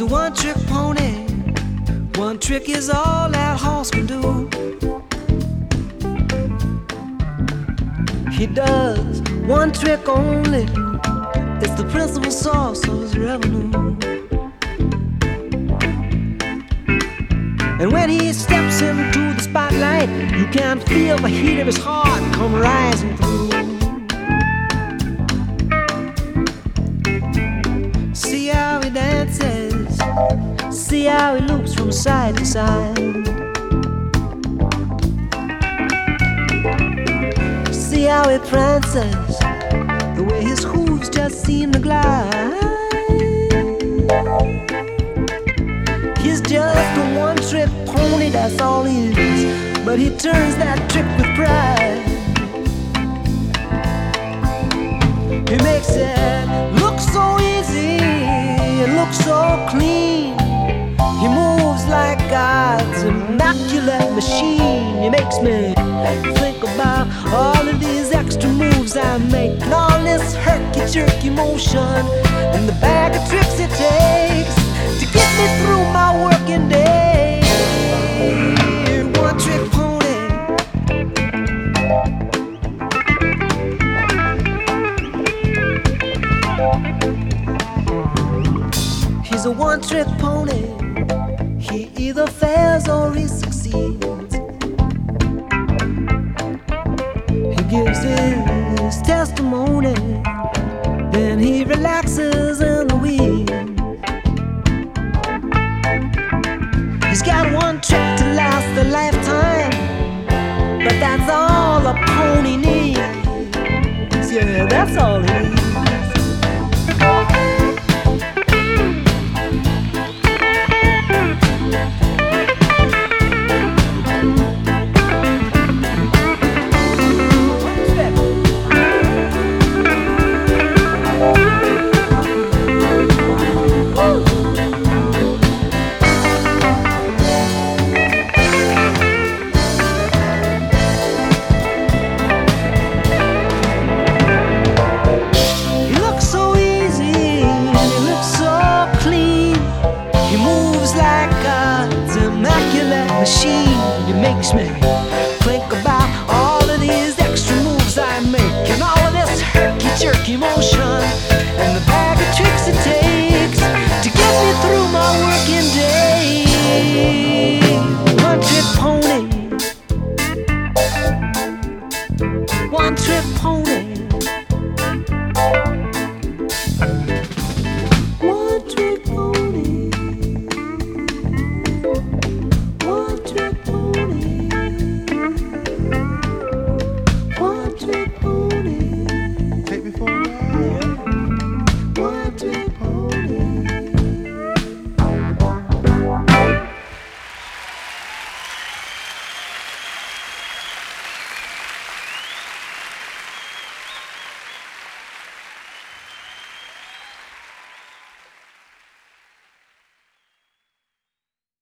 a one-trick pony. One trick is all that horse can do. He does one trick only. It's the principal source of his revenue. And when he steps into the spotlight, you can feel the heat of his heart come rising through. See how he dances, see how he loops from side to side. See how he prances, the way his hooves just seem to glide. He's just a one-trick pony, that's all he is. But he turns that trick with pride. He makes it look so easy, it looks so clean. He moves like God's immaculate machine. He makes me think about all of these extra moves I make, and all this herky-jerky motion, and the bag of tricks it takes to get me through my working day. One trick pony. He's a one-trick pony. He either fails or he succeeds. He gives his testimony, then he relaxes in the wheel. He's got one trick to last a lifetime, but that's all a pony needs. Yeah, that's all he needs.